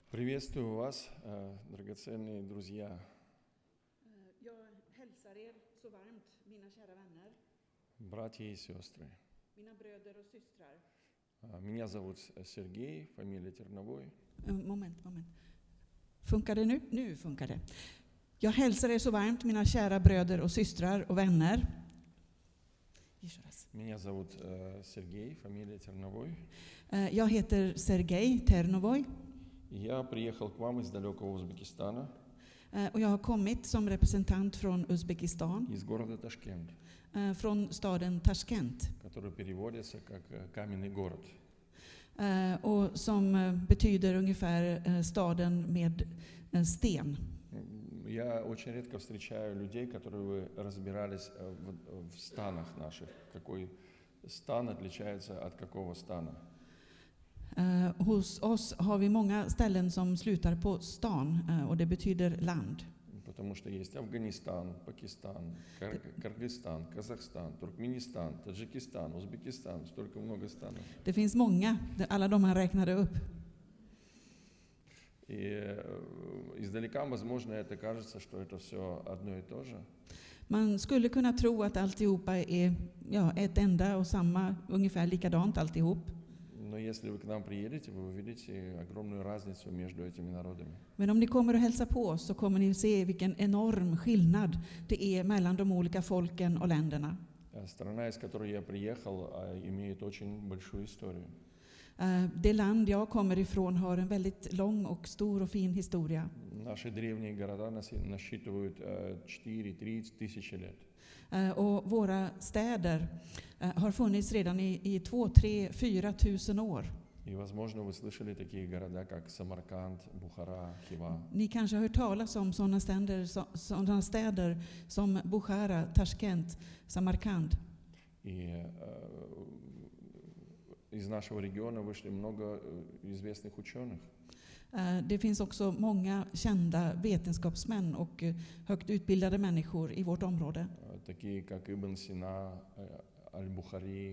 Приветствую вас, драгоценные друзья. Jag hälsar er så varmt, mina kära vänner, Братья и сестры. mina bröder och systrar. Меня зовут Сергей, фамилия Терновой. Moment. Funkar det nu? Nu funkar det. Jag hälsar er så varmt, mina kära bröder och systrar och vänner. Меня зовут Сергей, фамилия Терновой. Jag heter Sergej Ternovoj. Я приехал к вам из далекого Узбекистана, Och jag har kommit som representant från Uzbekistan, из города Ташкент, från staden Tashkent, который переводится как каменный город. och som betyder ungefär staden med sten. Я очень редко встречаю людей, которые разбирались в станах наших. Какой стан отличается от какого стана. Hos oss har vi många ställen som slutar på stan, och det betyder land. Потому что есть Афганистан, Пакистан, Кыргызстан, Казахстан, Туркменистан, Таджикистан, Узбекистан. Столько много станов. Det finns många, alla de han räknade upp. И издалека, возможно, это кажется, что это все одно и то же. Man skulle kunna tro att alltihopa är ett enda och samma, ungefär likadant alltihop. Но если вы к нам приедете, вы увидите огромную разницу между этими народами. Men om ni kommer att hälsa på oss så kommer ni se vilken enorm skillnad det är mellan de olika folken och länderna. Страна, из которой я приехал, имеет очень большую историю. Det land jag kommer ifrån har en väldigt lång och stor och fin historia. Наши древние города насчитывают 4-3 тысячи лет. Och våra städer har funnits redan i 2, 3, 4 tusen år. И, возможно, вы слышали такие города, как Самарканд, Бухара, Хива. Ni kanske har hört talas om sådana städer som Bukhara, Tashkent, Samarkand. И из нашего региона вышли много известных ученых. Det finns också många kända vetenskapsmän och högt utbildade människor i vårt område. Такие как Ибн Сина, Аль-Бухари,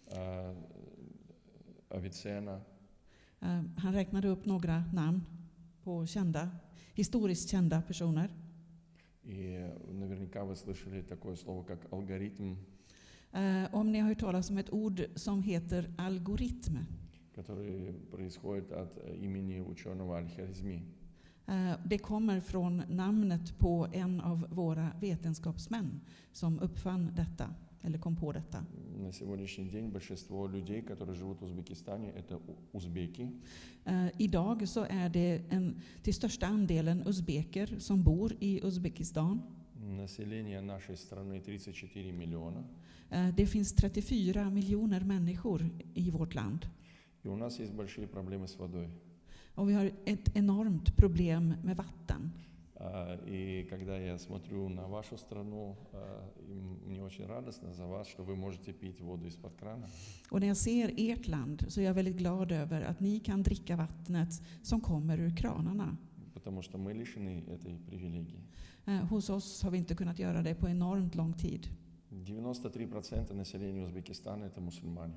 Авиценна. Han räknade upp några namn på historiskt kända personer. И наверняка вы слышали такое слово, как алгоритм. Om ni har hört talas om ett ord som heter algoritm. Который происходит от имени ученого Аль-Хорезми. Det kommer från namnet på en av våra vetenskapsmän som uppfann detta, eller kom på detta. На сегодняшний день большинство людей, которые живут в Узбекистане, это узбеки. Idag så är det till största andelen uzbeker som bor i Uzbekistan. Население нашей страны 34 миллиона. Det finns 34 miljoner människor i vårt land. И у нас есть большие проблемы с водой. Och vi har ett enormt problem med vatten. И когда я смотрю на вашу страну, мне очень радостно за вас, что вы можете пить воду из-под крана. Och när jag ser ert land så är jag väldigt glad över att ni kan dricka vattnet som kommer ur kranarna. Потому что мы лишены этой привилегии. Hos oss har vi inte kunnat göra det på enormt lång tid. 93% населения Узбекистана это мусульмане.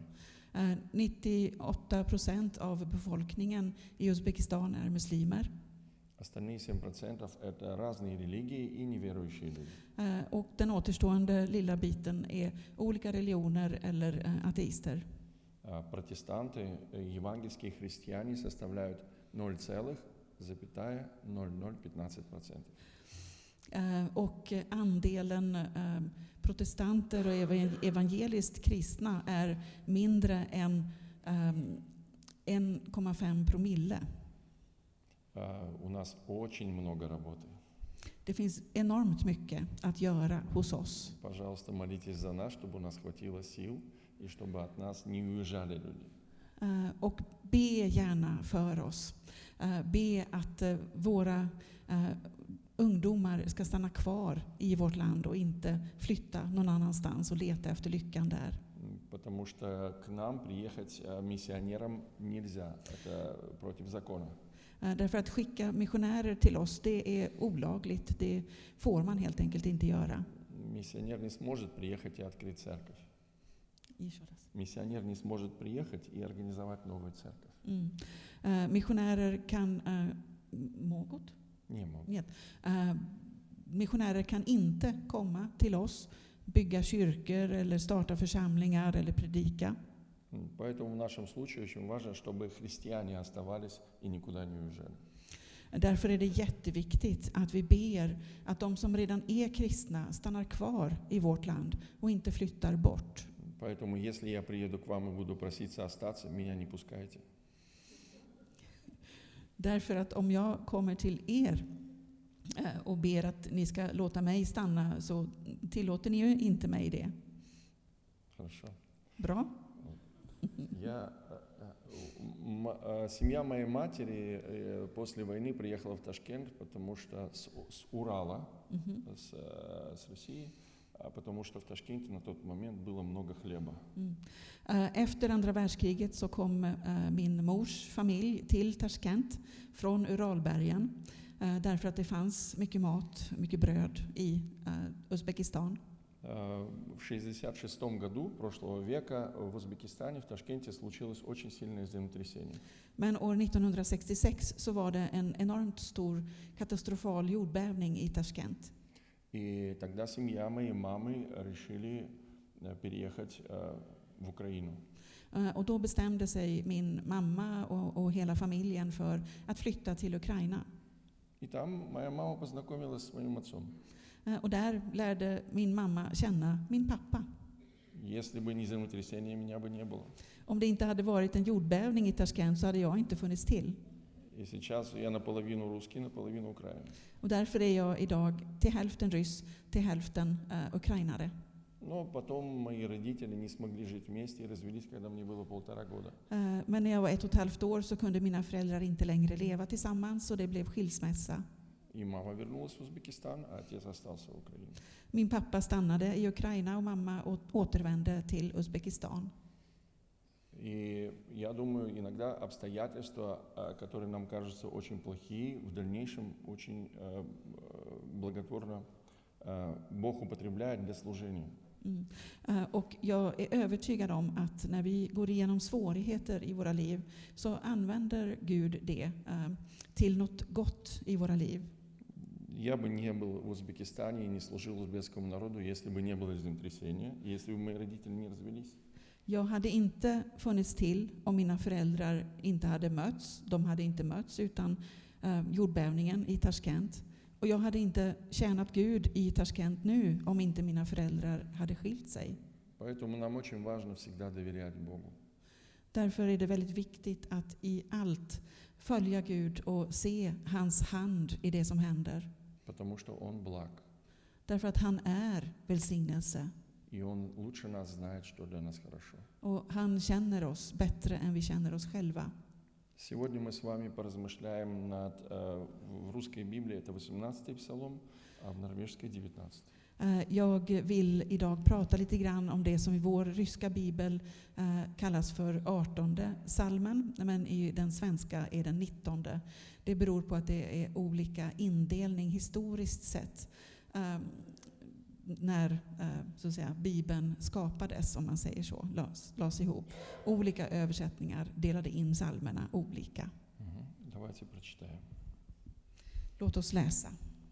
98% av befolkningen i Uzbekistan är muslimer. Остальные 7% это разные религии и неверующие люди. Och den återstående lilla biten är olika religioner eller ateister. Протестанты, евангельские христиане составляют 0,0015%. Och andelen protestanter och evangeliskt kristna är mindre än 1,5 promille. У нас очень много работы. Det finns enormt mycket att göra hos oss. Пожалуйста, молитесь за нас, чтобы у нас хватило сил и чтобы от нас не уезжали люди. Och be gärna för oss. Be att våra ungdomar ska stanna kvar i vårt land och inte flytta någon annanstans och leta efter lyckan där. Потому что к нам приехать миссионерам нельзя. Это против закона. Därför att skicka missionärer till oss, det är olagligt. Det får man helt enkelt inte göra. Миссионер не сможет приехать и открыть церковь. Миссионер не сможет приехать и организовать новую церковь. Missionärer kan Не могут. Нет. Missionärer kan inte komma till oss, bygga kyrkor eller starta församlingar eller predika. Поэтому в нашем случае очень важно, чтобы христиане оставались и никуда не уезжали. Därför är det jätteviktigt att vi ber att de som redan är kristna stannar kvar i vårt land och inte flyttar bort. Поэтому если я приеду к вам и буду проситься остаться, меня не пускайте. Därför att om jag kommer till er och ber att ni ska låta mig stanna, så tillåter ni ju inte mig det. Хорошо. Bra? Семья моей матери после войны приехала в Ташкент, потому что с Урала, с России, потому что в Ташкенте на тот момент было много хлеба. Efter andra världskriget så kom min mors familj till Tashkent från Uralbergen, därför att det fanns mycket mat, mycket bröd i Uzbekistan. В 1966 году прошлого века в Узбекистане, в Ташкенте, случилось очень сильное землетрясение. Men år 1966 så var det en enormt stor katastrofal jordbävning i Tashkent. И тогда семья моей мамы решили переехать в Украину. Och då bestämde sig min mamma och hela familjen för att flytta till Ukraina. И там моя мама познакомилась с моим отцом. Och där lärde min mamma känna min pappa. Если бы не землетрясение, меня бы не было. Om det inte hade varit en jordbävning i Tashkent så hade jag inte funnits till. И сейчас я наполовину русский, наполовину украинец. Och därför är jag idag till hälften ryss, till hälften ukrainare. Но потом мои родители не смогли жить вместе и развелись, когда мне было 1,5 года. Men när jag var 1,5 år så kunde mina föräldrar inte längre leva tillsammans och det blev skilsmässa. И мама вернулась в Узбекистан, а отец остался в Украине. Min pappa stannade i Ukraina och mamma återvände till Uzbekistan. И я думаю, иногда обстоятельства, которые нам кажутся очень плохие, в дальнейшем очень благотворно Бог употребляет для служения. Och jag är övertygad om att när vi går igenom svårigheter i våra liv så använder Gud det till något gott i våra liv. Я бы не был в Узбекистане и не служил узбекскому народу, если бы не было землетрясения, если бы мои родители не развелись. Jag hade inte funnits till om mina föräldrar inte hade mötts. De hade inte mötts utan jordbävningen i Tashkent. Och jag hade inte tjänat Gud i Tashkent nu om inte mina föräldrar hade skilt sig. Поэтому нам очень важно всегда доверять Богу. Därför är det väldigt viktigt att i allt följa Gud och se hans hand i det som händer. Потому что Он благ. Därför att han är välsignelse. И Он лучше нас знает, что для нас хорошо. Och han känner oss bättre än vi känner oss själva. Сегодня мы с вами поразмышляем над, в русской Библии это 18-й псалом, а в норвежской 19. Jag vill idag prata lite grann om det som i vår ryska bibel kallas för 18:e psalmen, men i den svenska är den 19:e. Det beror på att det är olika indelning historiskt sett när så att säga, Bibeln skapades, om man säger så, lades ihop. Olika översättningar delade in psalmerna olika. Давайте прочитаем. Låt oss läsa.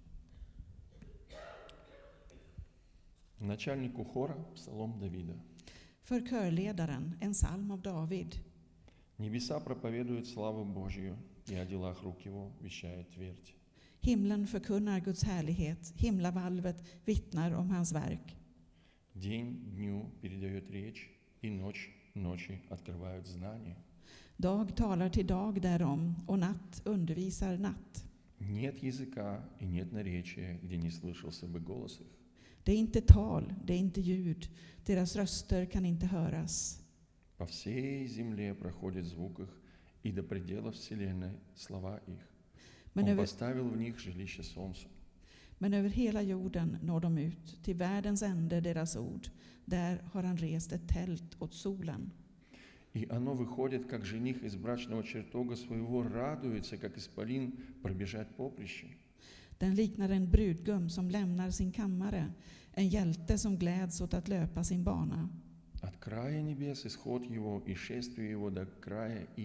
Начальнику хора псалом Давида. För körledaren, en psalm av David. Небеса проповедуют славу Божью, и о делах рук его вещает твердь. Himlen förkunnar Guds härlighet, himlavalvet vittnar om hans verk. День дню передает речь, и ночь ночи открывают знания. Dag talar till dag därom, och natt undervisar natt. Нет языка и нет наречия, где не слышался бы голос их. Det är inte tal, det är inte ljud. Deras röster kan inte höras. По всей земле проходит звук их, и до пределов вселенной слова их. Он поставил в них жилище солнца. Men över hela jorden når de ut, till världens ände deras ord. Där har han rest ett tält åt solen. И оно выходит, как жених из брачного чертога своего, радуется, как исполин пробежать поприще. Den liknar en brudgum som lämnar sin kammare, en hjälte som gläds åt att löpa sin bana. От края небес исход его, и шествие его до края их,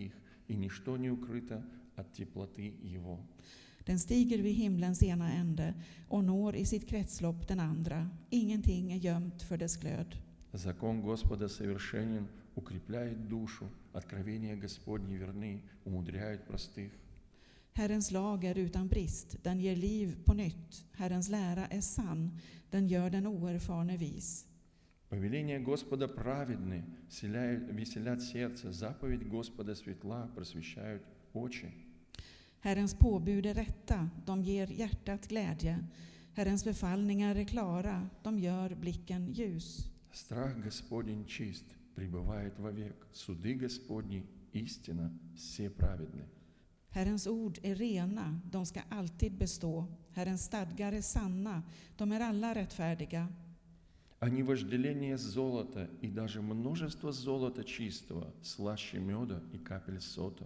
и ничто не укрыто от теплоты Его. Den stiger vid himlens ena ände och når i sitt kretslopp den andra. Ingenting är gömt för dess glöd. Закон Господа совершенен, укрепляет душу, откровения Господни верны, умудряют простых. Herrens lag är utan brist, den ger liv på nytt. Herrens lära är sann, den gör den oerfarne vis. Повеления Господа праведны, веселят сердце, заповедь Господа светла, просвещают очи. Herrens påbud är rätta, de ger hjärtat glädje. Herrens befallningar är klara, de gör blicken ljus. Страх Господень чист, пребывает вовек. Суды Господни истина, все праведны. Herrens ord är rena, de ska alltid bestå. Herrens stadgar är sanna, de är alla rättfärdiga. Они вожделение золота и даже множество золота чистого, слаще меда и капель сота.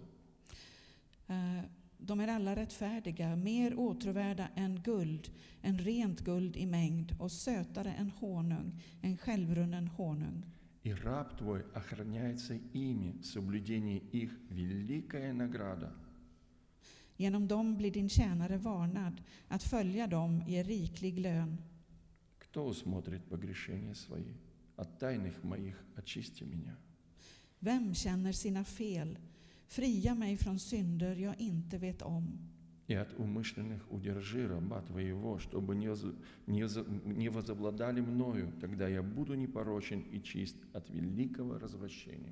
De är alla rättfärdiga, mer åtråvärda än guld, en rent guld i mängd och sötare än honung, en självrunnen honung. И раб твой охраняется ими, соблюдение их великая награда. Genom dem blir din tjänare varnad, att följa dem ger riklig lön. Кто усмотрит погрешения свои? От тайных моих очисти меня. Vem känner sina fel? Fria mig från synder jag inte vet om. И от умышленных удержи раба твоего, чтобы не возобладали мною, тогда я буду непорочен и чист от великого развращения.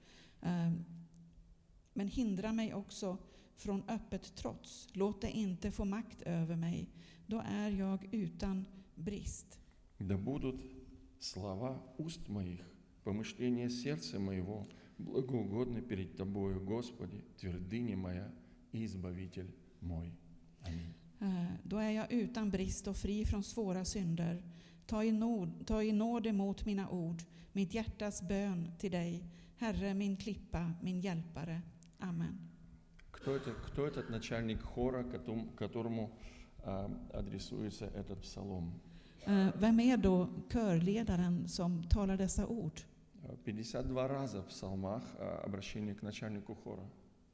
Men hindra mig också från öppet trots. Låt det inte få makt över mig. Då är jag utan brist. Да будут слова уст моих, помышления сердца моего, благоугодны перед Тобою, Господи, твердыня моя и Избавитель мой. Аминь. Då är jag utan brist och fri från svåra synder. Ta i nåd emot mina ord, mitt hjärtas bön till dig. Herre, min klippa, min hjälpare. Amen. Кто этот начальник хора, которому адресуется этот псалом? Vem är då körledaren som talar dessa ord? 52 раза в псалмах обращение к начальнику хора.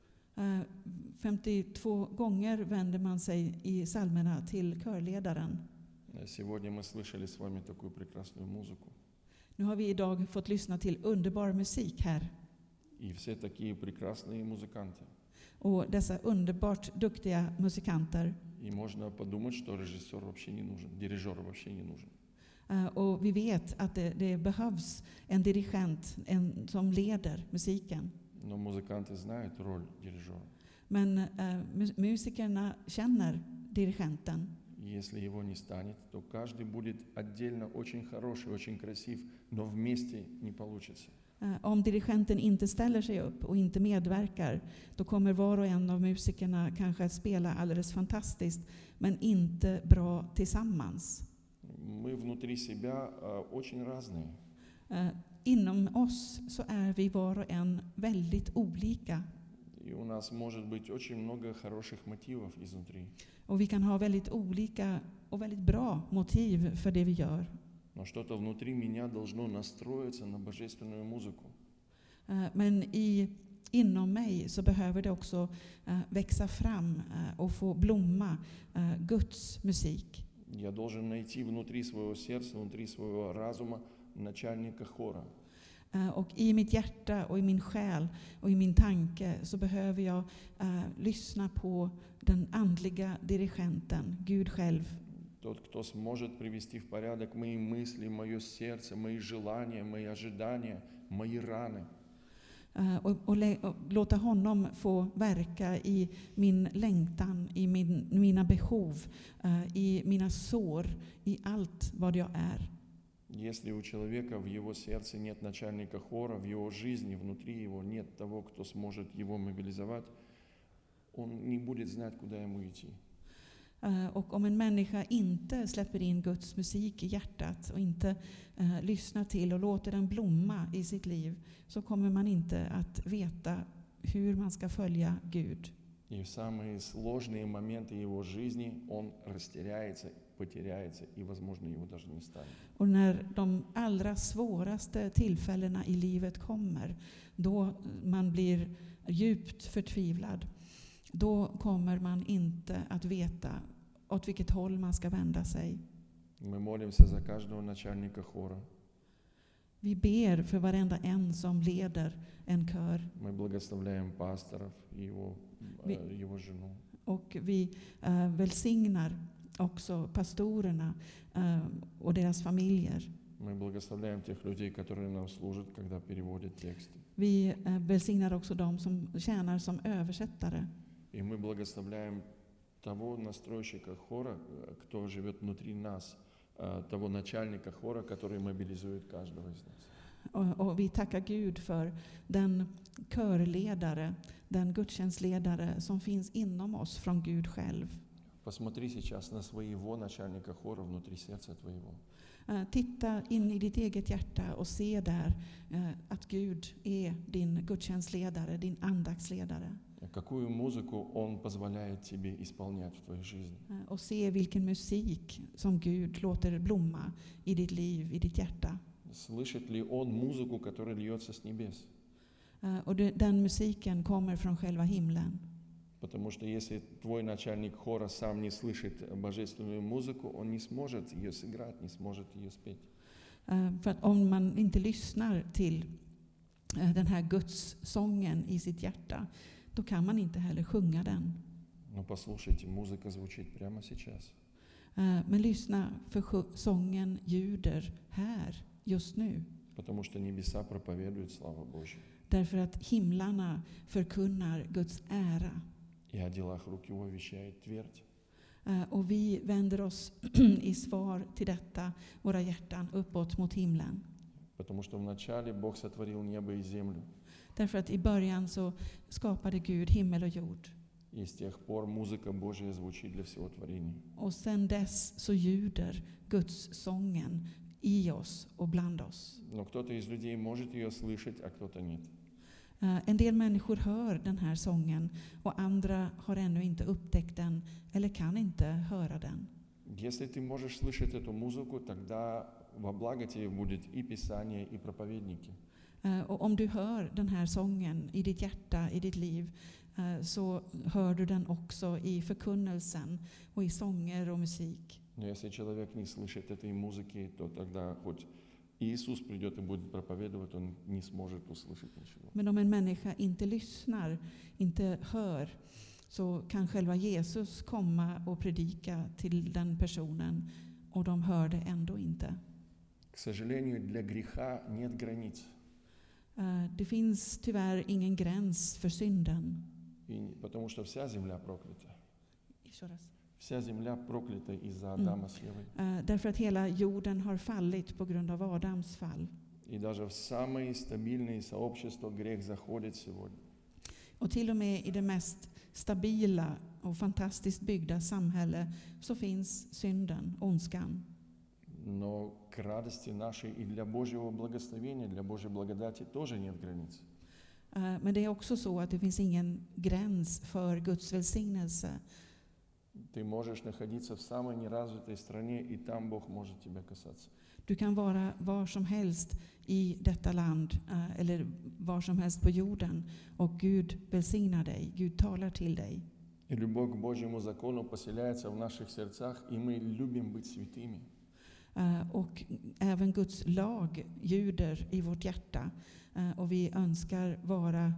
52 gånger vänder man sig i psalmerna till körledaren. Сегодня мы слышали с вами такую прекрасную музыку. Nu har vi idag fått lyssna till underbar musik här. И все такие прекрасные музыканты. Och dessa underbart duktiga musikanter. И можно подумать, что режиссер вообще не нужен, дирижер вообще не нужен. Och vi vet att det behövs en dirigent, en som leder musiken. Но музыканты знают роль дирижера. Men musikerna känner dirigenten. Если его не станет, то каждый будет отдельно очень хороший, очень красив, но вместе не получится. Om dirigenten inte ställer sig upp och inte medverkar, då kommer var och en av musikerna kanske att spela alldeles fantastiskt, men inte bra tillsammans. Мы внутри себя очень разные. Inom oss så är vi var och en väldigt olika. И у нас может быть очень много хороших мотивов изнутри. Och vi kan ha väldigt olika och väldigt bra motiv för det vi gör. Но что-то внутри меня должно настроиться на божественную музыку. Men inom mig så behöver det också växa fram och få blomma Guds musik. Я должен найти внутри своего сердца, внутри своего разума начальника хора. Och i mitt hjärta och i min själ och i min tanke så behöver jag lyssna på den andliga dirigenten, Gud själv. Тот, кто сможет привести в порядок мои мысли, мое сердце, мои желания, мои ожидания, мои раны. Och låta honom få verka i min längtan, i mina behov, i mina sår, i allt vad jag är. Если у человека в его сердце нет начальника хора, в его жизни, внутри его нет того, кто сможет его мобилизовать, он не будет знать, куда ему идти. Och om en människa inte släpper in Guds musik i hjärtat och inte lyssnar till och låter den blomma i sitt liv, så kommer man inte att veta hur man ska följa Gud. И в самые сложные моменты его жизни он растеряется, потеряется, и, возможно, его даже не станет. Och när de allra svåraste tillfällena i livet kommer, då man blir djupt förtvivlad, då kommer man inte att veta åt vilket håll man ska vända sig. Мы молимся за каждого начальника хора. Vi ber för varenda en som leder en kör. Мы благословляем пасторов и его жену. Och vi välsignar också pastorerna och deras familjer. Мы благословляем тех людей, которые нам служат, когда переводят тексты. Vi välsignar också de som tjänar som översättare. И мы благословляем того настройщика хора, кто живет внутри нас, того начальника хора, который мобилизует каждого из нас. Och vi tackar Gud för den körledare, den gudstjänstledare som finns inom oss från Gud själv. Посмотри сейчас на своего начальника хора внутри сердца твоего. Titta in i ditt eget hjärta och se där att Gud är din gudstjänstledare, din andaktsledare. Какую музыку он позволяет тебе исполнять в твоей жизни. Och se vilken musik som Gud låter blomma i ditt liv, i ditt hjärta. Слышит ли он музыку, которая льется с небес? Och den musiken kommer från själva himlen. Потому что если твой начальник хора сам не слышит божественную музыку, он не сможет ее сыграть, не сможет ее спеть. För att om man inte lyssnar till den här Guds sången i sitt hjärta, då kan man inte heller sjunga den. Но послушайте, музыка звучит прямо сейчас. Men lyssna, för sången ljuder här, just nu. Потому что небеса проповедуют славу Божью. Därför att himlarna förkunnar Guds ära. И о делах рук его вещает твердь. Och vi vänder oss i svar till detta, våra hjärtan uppåt mot himlen. Потому что вначале Бог сотворил небо и землю. Därför att i början så skapade Gud himmel och jord. И с тех пор музыка Божья звучит для всего творения. Och sen dess så ljuder Guds sången i oss och bland oss. Но кто-то из людей может ее слышать, а кто-то нет. En del människor hör den här sången och andra har ännu inte upptäckt den eller kan inte höra den. Если ты можешь слышать эту музыку, тогда во благо тебе будет и Писание, и проповедники. Och om du hör den här sången i ditt hjärta, i ditt liv, så hör du den också i förkunnelsen och i sånger och musik. Но если человек не слышит этой музыки, то тогда хоть Иисус придет и будет проповедовать, он не сможет услышать ничего. Men om en människa inte lyssnar, inte hör, så kan själva Jesus komma och predika till den personen och de hör det ändå inte. К сожалению, для греха нет границ. Det finns tyvärr ingen gräns för synden. Потому что вся земля проклята. Еще раз. Вся земля проклята из-за Адама с Евой. Därför att hela jorden har fallit på grund av Adams fall. И даже в самые стабильные сообщества грех заходит сегодня. Och till och med i det mest stabila och fantastiskt byggda samhälle så finns synden, ondskan. Но к радости нашей и для Божьего благословения, для Божьей благодати тоже нет границ. Men det är också så att det finns ingen gräns för Guds välsignelse. Ты можешь находиться в самой неразвитой стране, и там Бог может тебя касаться. Du kan vara var som helst i detta land eller var som helst på jorden och Gud välsignar dig, Gud talar till dig. И любовь к Божьему закону поселяется в наших сердцах, и мы любим быть святыми. Och även Guds lag ljuder i vårt hjärta och vi önskar vara,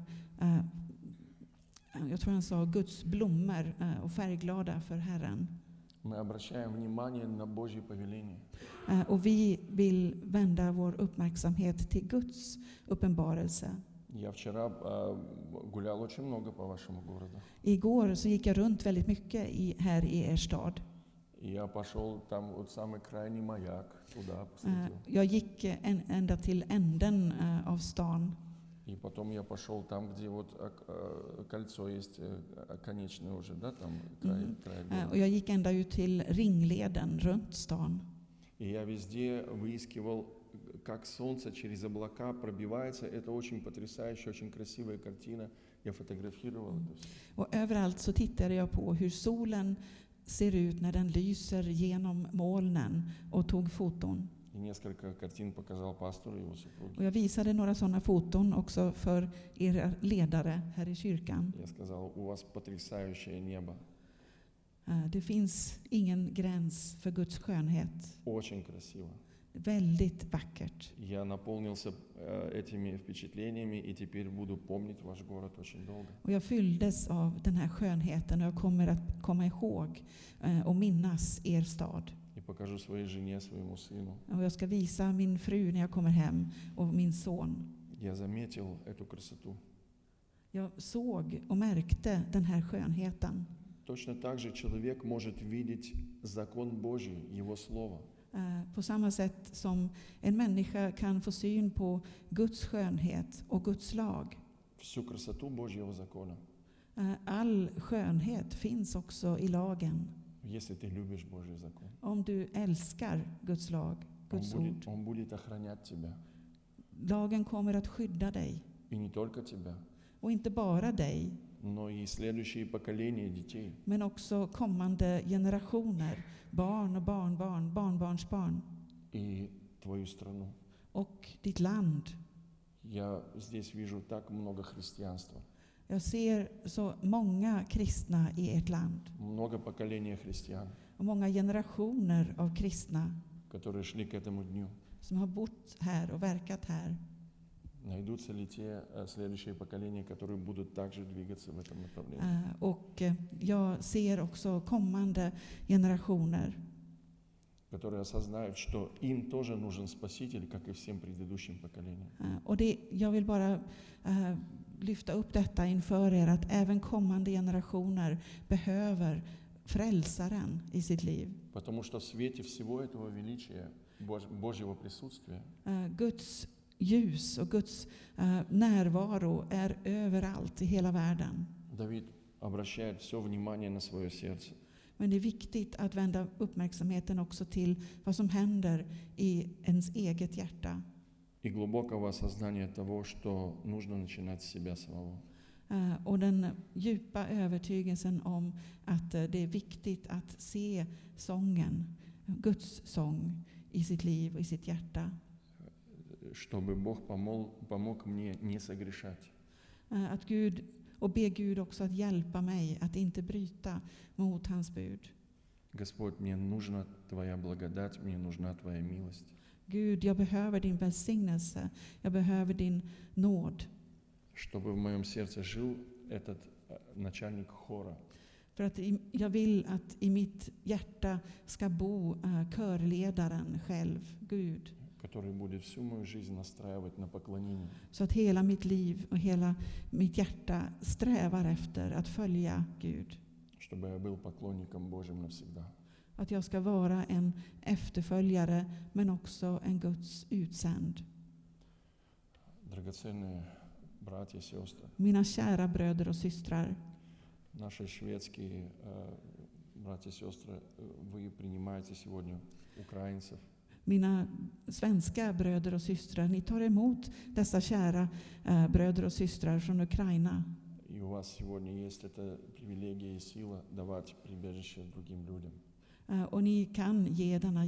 jag tror han sa, Guds blommor och färgglada för Herren. Мы обращаем внимание на Божье повеление. Och vi vill vända vår uppmärksamhet till Guds uppenbarelse. Я вчера гулял очень много по вашему городу. Igår så gick jag runt väldigt mycket här i er stad. И я пошел там вот самый крайний маяк, туда посмотрел. Jag gick ända till änden av stan. И потом я пошел там, где вот кольцо есть, конечное уже, да, там край города. Och jag gick ända ut till ringleden runt stan. И я везде выискивал, как солнце через облака пробивается. Это очень потрясающая, очень красивая картина. Я фотографировал это все. Och överallt så tittade jag på hur solen ser ut när den lyser genom molnen och tog foton. И несколько картин показал пастору и его супруге. Och jag visade några sådana foton också för era ledare här i kyrkan. Я сказал, у вас потрясающее небо. Det finns ingen gräns för Guds skönhet. Очень красиво. Väldigt vackert. Я наполнился этими впечатлениями и теперь буду помнить ваш город очень долго. Och jag fylldes av den här skönheten och jag kommer att komma ihåg och minnas er stad. И покажу своей жене, своему сыну. Och jag ska visa min fru när jag kommer hem och min son. Я заметил эту красоту. Jag såg och märkte den här skönheten. Точно так же человек может видеть закон Божий, Его Слово. På samma sätt som en människa kan få syn på Guds skönhet och Guds lag. Всю красоту Божьего закона. All skönhet finns också i lagen. Если ты любишь Божий закон. Om du älskar Guds lag, Guds ord. Он будет охранять тебя. Lagen kommer att skydda dig. И не только тебя, Och inte bara dig, но и следующие поколения детей. men också kommande generationer. Barn och barnbarn, barnbarnsbarn. И твою страну. Och ditt land. Я здесь вижу так много христианства. Jag ser så många kristna i ert land. Много поколений христиан, Och många generationer av kristna которые шли к этому дню. som har bott här och verkat här. Найдутся ли те следующие поколения, которые будут также двигаться в этом направлении? Och jag ser också kommande generationer Которые осознают, что им тоже нужен Спаситель, как и всем предыдущим поколениям. och jag vill bara lyfta upp detta inför er att även kommande generationer behöver frälsaren i sitt liv. Потому что в свете всего этого величия Божьего присутствия Guds ljus och Guds närvaro är överallt i hela världen. Давид обращает все внимание на свое сердце. Men det är viktigt att vända uppmärksamheten också till vad som händer i ens eget hjärta. И глубокого осознания того, что нужно начинать с себя самого. Och den djupa övertygelsen om att det är viktigt att se sången, Guds sång, i sitt liv och i sitt hjärta. Чтобы Бог помог мне не согрешать. Att Gud, och be Gud också att hjälpa mig att inte bryta mot hans bud. Господь, мне нужна Твоя благодать, мне нужна Твоя милость. Gud, jag behöver din välsignelse, jag behöver din nåd. Чтобы в моем сердце жил этот начальник хора. För att jag vill att i mitt hjärta ska bo körledaren själv, Gud. Который будет всю мою жизнь настраивать на поклонение. Så att hela mitt liv och hela mitt hjärta strävar efter att följa Gud. Чтобы я был поклонником Божьим навсегда. Att jag ska vara en efterföljare men också en Guds utsänd. Драгоценные братья и сестры. Mina kära bröder och systrar. Наши шведские братья и сестры, вы принимаете сегодня украинцев. Mina svenska bröder och systrar, ni tar emot dessa kära bröder och systrar från Ukraina. И у вас сегодня есть эта привилегия и сила давать прибежище другим людям. Och ni kan ge denna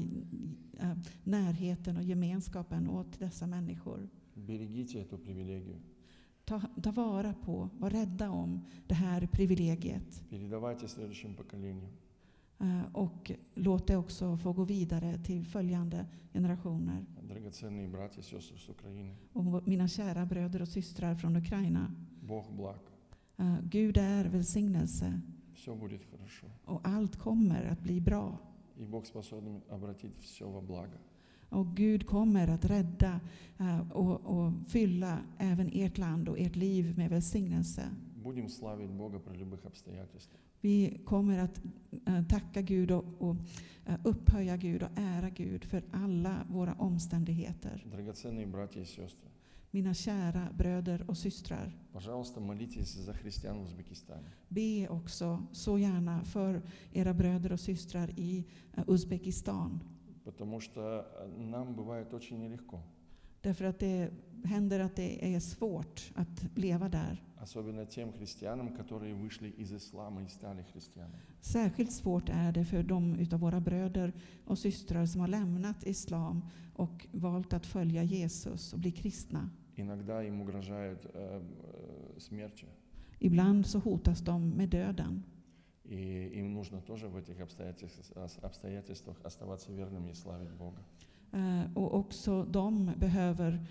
närheten och gemenskapen åt dessa människor. Берегите эту привилегию. Ta vara på, var rädda om det här privilegiet. Передавайте следующим поколениям. Och låt det också få gå vidare till följande generationer. Драгоценные братья и сестры с Украины. Och mina kära bröder och systrar från Ukraina. Бог благ. Gud är välsignelse. Все будет хорошо. Och allt kommer att bli bra. И Бог способен обратить все во благо. Och Gud kommer att rädda och fylla även ert land och ert liv med välsignelse. Будем славить Бога при любых обстоятельствах. Vi kommer att tacka Gud och upphöja Gud och ära Gud för alla våra omständigheter. Драгоценные братья и сестры. Mina kära bröder och systrar. Пожалуйста, молитесь за христиан в Узбекистане. Be också så gärna för era bröder och systrar i Uzbekistan. Потому что нам бывает очень нелегко. Därför att det händer att det är svårt att leva där. Особенно тем христианам, которые вышли из ислама и стали христианами. Särskilt svårt är det för de utav våra bröder och systrar som har lämnat islam och valt att följa Jesus och bli kristna. Иногда им угрожает смертью. Ibland så hotas de med döden. И им нужно тоже в этих обстоятельствах оставаться верными и славить Бога. Och också de behöver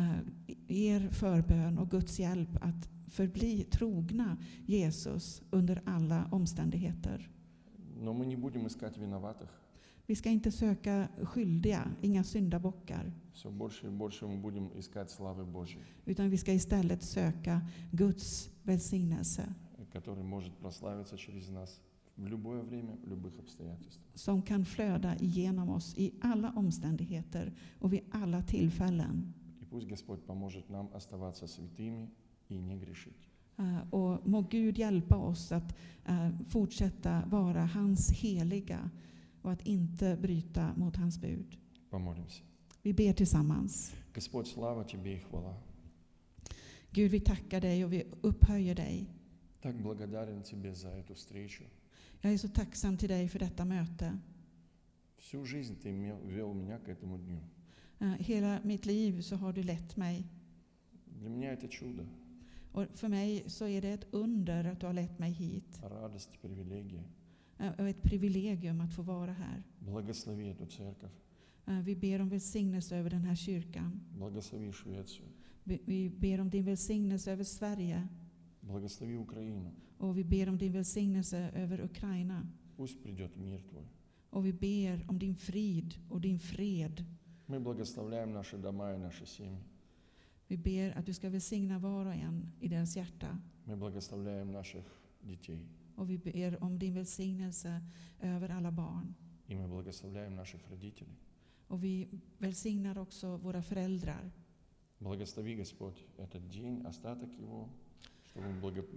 er förbön och Guds hjälp att förbli trogna Jesus under alla omständigheter. Но мы не будем искать виноватых. Vi ska inte söka skyldiga, inga syndabockar. Все больше и больше мы будем искать славы Божьей, Utan vi ska istället söka Guds välsignelse который может прославиться через нас в любое время, в любых обстоятельствах. som kan flöda igenom oss i alla omständigheter och vid alla tillfällen. И пусть Господь поможет нам оставаться святыми и не грешить. Och må Gud hjälpa oss att fortsätta vara hans heliga och att inte bryta mot hans bud. Помолимся. Vi ber tillsammans. Господь, слава Тебе и хвала. Gud, vi tackar dig och vi upphöjer dig. Так благодарен Тебе за эту встречу. Jag är så tacksam till dig för detta möte. Всю жизнь Ты вел меня к этому дню. Hela mitt liv så har du lett mig. Для меня это чудо, Och för mig så är det ett under att du har lett mig hit. радость, привилегия. Och ett privilegium att få vara här. Благослови эту церковь, Vi ber om välsignelse över den här kyrkan. благослови Швецию, Vi ber om din välsignelse över Sverige. благослови Украину. Och vi ber om din välsignelse över Ukraina. Пусть придет мир Твой. Och vi ber om din frid och din fred. Мы благословляем наши дома и наши семьи. Vi ber att du ska välsigna var och en i deras hjärta. Мы благословляем наших детей. Och vi ber om din välsignelse över alla barn. И мы благословляем наших родителей. Och vi välsignar också våra föräldrar. Благослови, Господь, этот день, остаток его, чтобы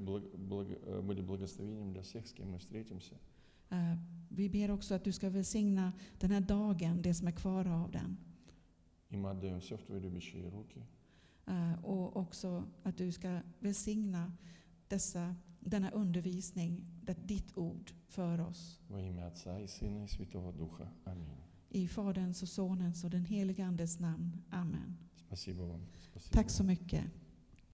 мы были благословением для всех, с кем мы встретимся. Vi ber också att du ska välsigna den här dagen, det som är kvar av den. И мы отдаем все в Твои любящие руки. Och också att du ska välsigna denna undervisning, ditt ord för oss. Во имя Отца и Сына и Святого Духа. Аминь. I Faderns och Sonens och den helige Andes namn. Amen. Спасибо вам. Спасибо Tack så вам. mycket.